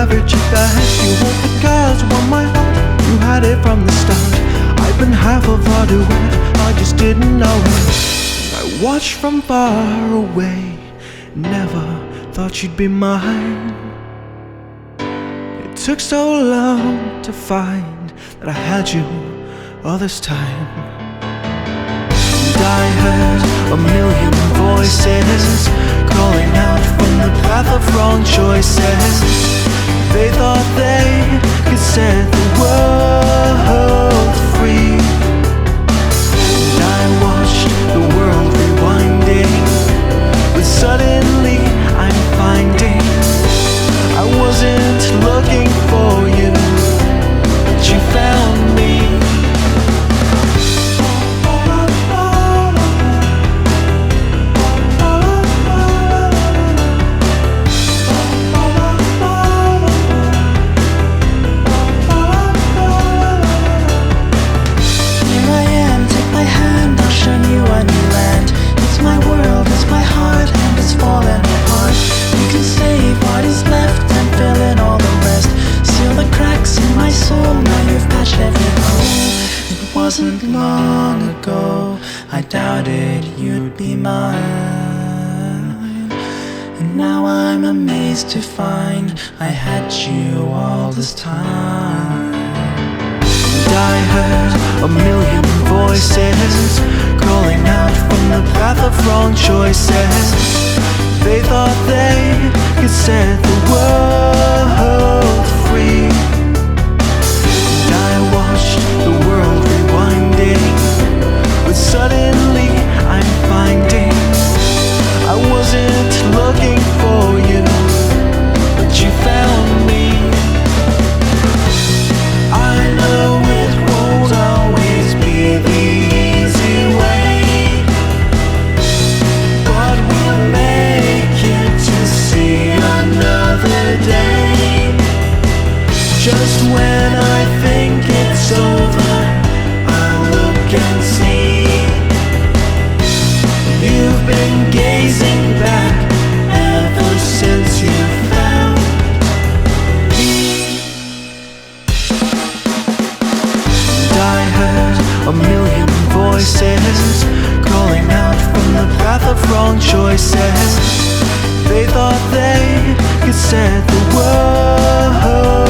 have it your back. You want the cards, want my heart. You had it from the start. I've been half of our duet, I just didn't know it. I watched from far away, never thought you'd be mine. It took so long to find that I had you all this time. And I heard a million voices calling out from the path of wrong choices. They thought they could set the world free. And I watched the world rewinding, but suddenly I'm finding I wasn't looking for you, but you found me. Wasn't long ago I doubted you'd be mine, and now I'm amazed to find I had you all this time. And I heard a million voices calling out from the path of wrong choices. They thought they could set the world free. And I watched the world rewinding, but suddenly I'm finding I wasn't looking for you, but you found me. I know it won't always be the easy way, but we'll make it to see another day. Just when I think it's over, I'll look and see you've been gazing back ever since you found me. And I heard a million voices calling out from the path of wrong choices. They thought they could set the world